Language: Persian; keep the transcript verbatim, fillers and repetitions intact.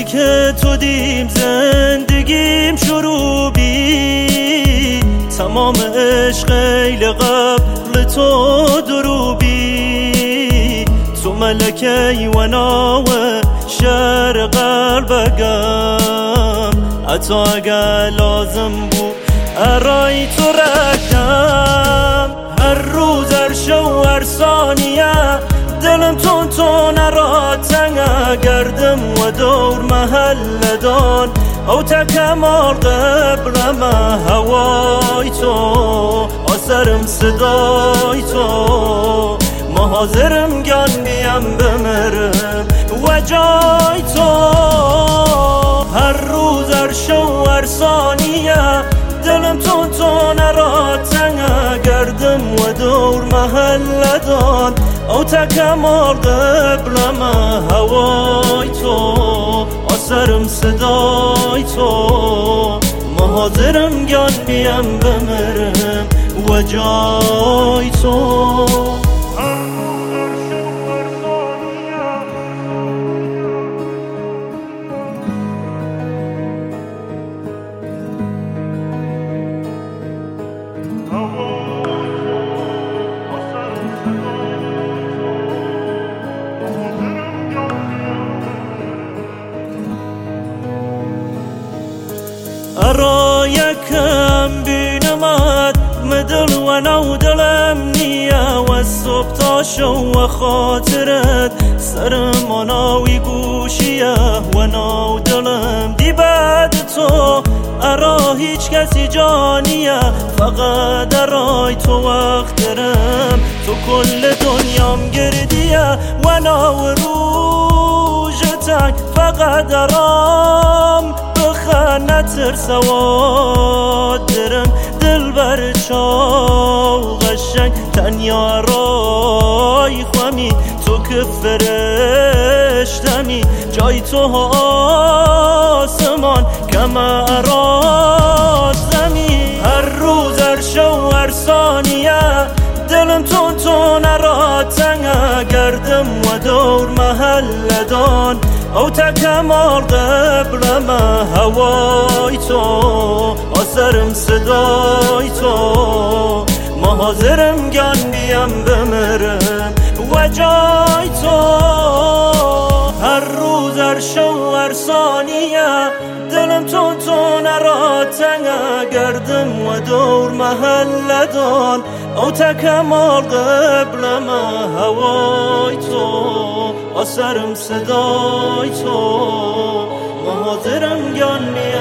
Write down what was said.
که تو دیم زندگیم شروع بی، تمام عشق ایل قبل تو دروبی. تو ملکی و ناوه شهر قلبگم، حتی اگر لازم بود ارای تو رکم. هر روز هر شو هر ثانیه دلم تون تون را تنگ گردم و دور محل دان او تکمار قبرم هوای تو آسرم صدای تو. ما حاضرم گان بیم بمرم و جای تو. هر روز هر شو هر ثانیه دلم تون تون را تنگ گردم و دور محل دان او تکمار قبرم هوای تو آسرم صدای تو. ما حاضرم گان بیم بمرم و جای تو. ارا یکم بینمت مدل و نو دلم نیه و صبح تا شو و خاطرت سرم و ناوی گوشیه و نو دلم دی بعد تو. ارا هیچ کسی جانیه فقط ارای تو وقت درم. تو کل دنیام گردیه و نو روژتک فقط ارام نترس و درم. دل بر چاو قشنگ تنیا رای خوامی تو که فرشتمی جای تو آسمان کمرات زمین. هر روز هر شو هر ثانیه دلم تون تون را تنگ گردم و دور محل دان او تکمار قبرم هوای تو آسرم صدای تو. ما حاضرم گان بیم بمرم و جای تو. هر روز هر شو هر ثانیه دلم تون تون را تنگ گردم و دور محل دان او تکمار قبرم هوای تو آسرم صدای تو. ما حاضرم گان